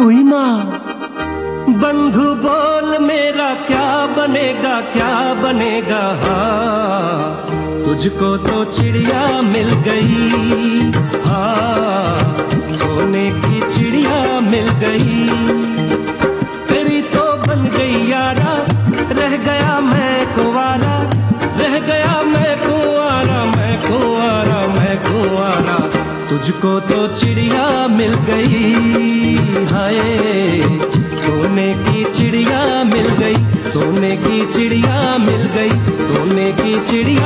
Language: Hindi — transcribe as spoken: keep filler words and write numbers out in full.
हुई माँ। बंधु बोल मेरा क्या बनेगा क्या बनेगा, हाँ तुझको तो चिड़िया मिल गई, हाँ सोने की चिड़िया मिल गई। तेरी तो बन गई यारा, रह गया मैं कुंवारा, रह गया मैं कुंवारा, मैं कुंवारा, मैं कुंवारा। तुझको तो चिड़िया मिल गई, हाय सोने की चिड़िया मिल गई, सोने की चिड़िया मिल गई, सोने की चिड़िया